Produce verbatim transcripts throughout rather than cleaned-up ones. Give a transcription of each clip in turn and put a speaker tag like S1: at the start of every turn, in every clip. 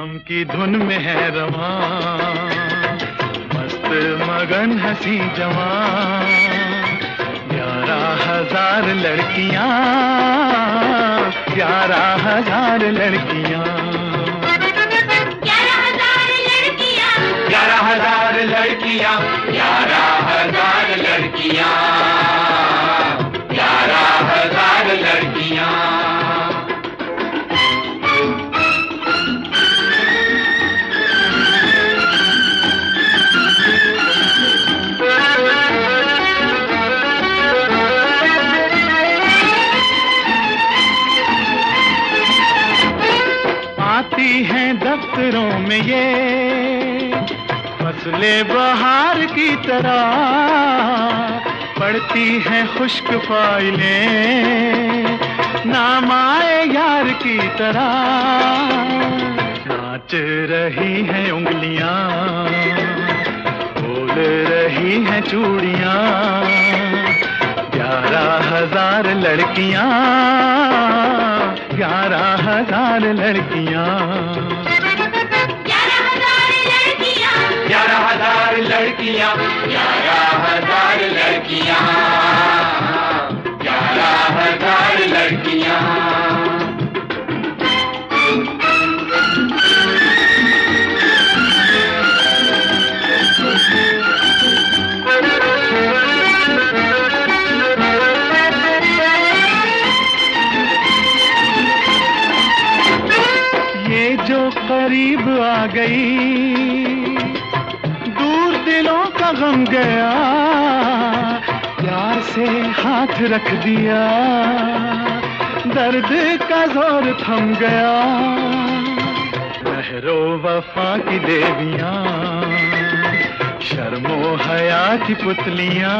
S1: शाम की धुन में है रवां, मस्त मगन हंसी जवां, ग्यारह हजार लड़कियां, ग्यारह हजार लड़कियां,
S2: ग्यारह हजार लड़कियां,
S1: ग्यारह हजार लड़कियां, ग्यारह हजार लड़कियां, ग्यारह हजार लड़कियां। आती हैं दफ्तरों में ये फसले बहार की तरह, पढ़ती हैं खुश्क फाइलें नाम आए यार की तरह, नाच रही हैं उंगलियां, बोल रही हैं चूड़ियां, ग्यारह हजार लड़कियां, ग्यारह हजार लड़कियां,
S2: ग्यारह हजार लड़कियां,
S1: ग्यारह हजार लड़कियां, ग्यारह हजार लड़कियां, ग्यारह हजार लड़कियां। जो करीब आ गई, दूर दिलों का गम गया, प्यार से हाथ रख दिया, दर्द का जोर थम गया, लहरो वफा की देवियां, शर्मो हया की पुतलियां,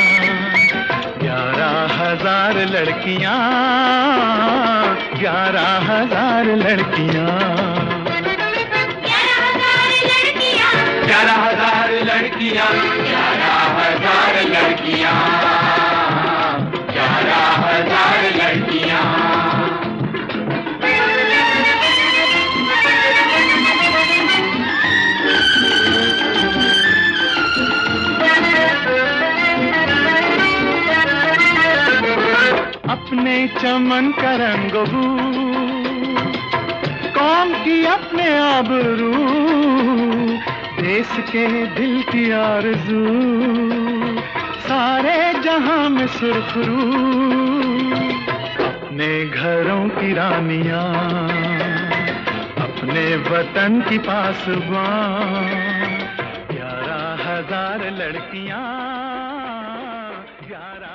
S1: ग्यारह हजार लड़कियां, ग्यारह हजार लड़कियां,
S2: ग्यारह हजार लड़कियां,
S1: ग्यारह हजार लड़कियां, ग्यारह हजार लड़कियां, ग्यारह हजार लड़कियां। अपने चमन का रंगबू, कौम की अपने आबरू, देश के दिल की आरज़ू, सारे जहां में सुरखरू, अपने घरों की रानियां, अपने वतन की पासबां, ग्यारह हजार लड़कियां, ग्यारह